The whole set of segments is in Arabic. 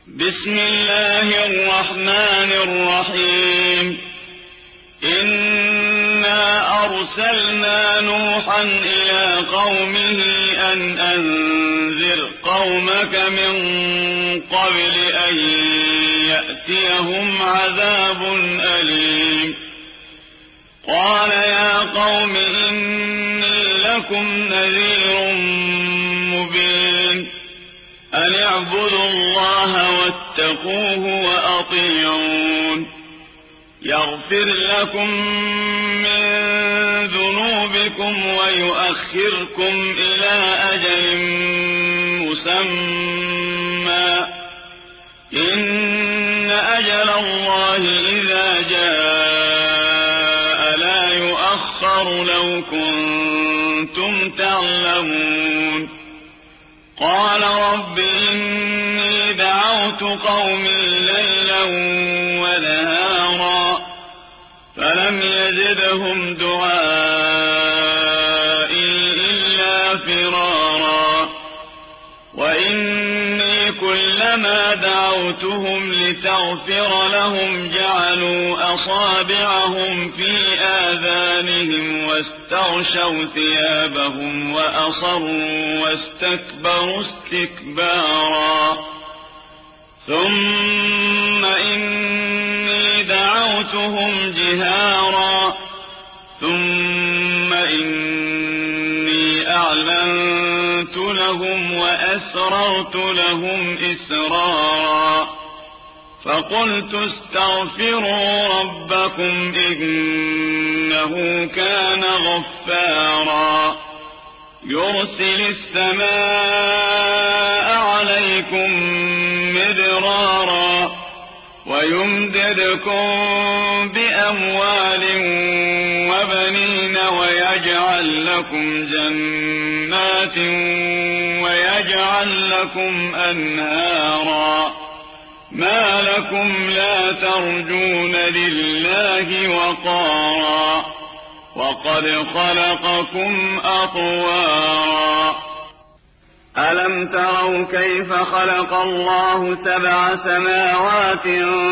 بسم الله الرحمن الرحيم. إنا أرسلنا نوحا إلى قومه أن أنذر قومك من قبل أن يأتيهم عذاب أليم. قال يا قوم إني لكم نذير مبين. أن اعبدوا الله واتقوه وأطيعون. يغفر لكم من ذنوبكم ويؤخركم إلى أجل مسمى. إن أجل الله إذا جاء لا يؤخر لو كنتم تعلمون. قال رب إني دعوت قومي ليلا ونهارا فلم يزدهم دعائي إلا فرارا. وإني كلما دعوتهم لتغفر لهم جعلوا أصابعهم في آذانهم واستغشوا ثيابهم وأصروا واستكبروا استكبارا. ثم إني دعوتهم جهارا ثم إني أعلنت لهم وأسررت لهم إسرارا. فقلت استغفروا ربكم إنه كان غفارا. يرسل السماء عليكم مدرارا ويمددكم بأموال وبنين ويجعل لكم جنات ويجعل لكم أنهارا. ما لكم لا ترجون لله وقارا وقد خلقكم أطوارا. ألم تروا كيف خلق الله 7 سماوات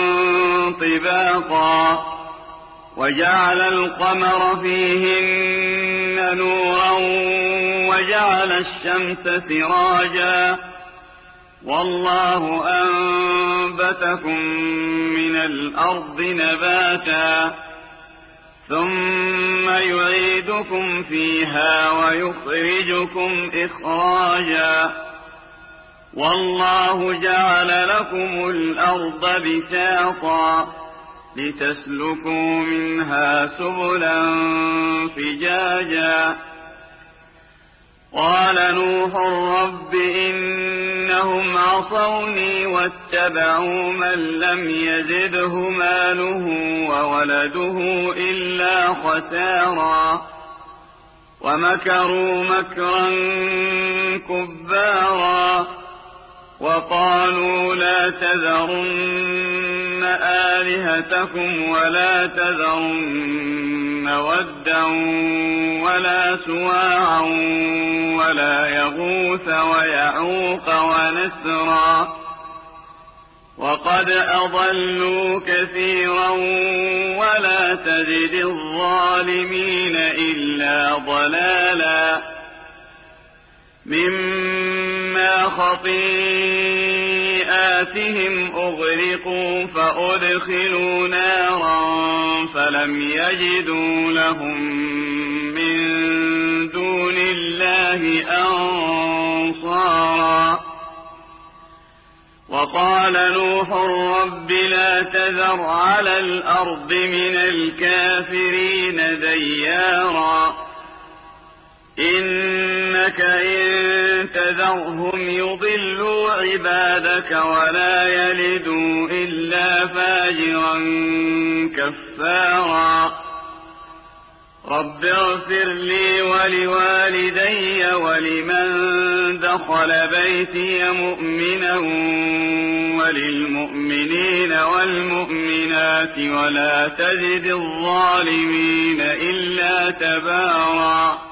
طباقا وجعل القمر فيهن نورا وجعل الشمس سراجا والله أنبتكم من الأرض نباتا ثم يعيدكم فيها ويخرجكم إخراجا. والله جعل لكم الأرض بساطا لتسلكوا منها سبلا فجاجا. قال نوح رب إنهم عصوني واتبعوا من لم يزده ماله وولده إلا خسارا. ومكروا مكرا كبارا وقالوا لا تذرن آلهتكم ولا تذرن ودا ولا سواعا ولا يغوث ويعوق ونسرا وقد أضلوا كثيرا ولا تزد الظالمين إلا ضلالا. مما خطيئاتهم أغرقوا فأدخلوا نارا فلم يجدوا لهم من دون الله أنصارا. وقال نوح رب لا تذر على الأرض من الكافرين ديارا إنك إن تذرهم يضلوا عبادك ولا يلدوا إلا فاجرا كفارا. رب اغفر لي ولوالدي ولمن دخل بيتي مؤمنا وللمؤمنين والمؤمنات ولا تزد الظالمين إلا تبارا.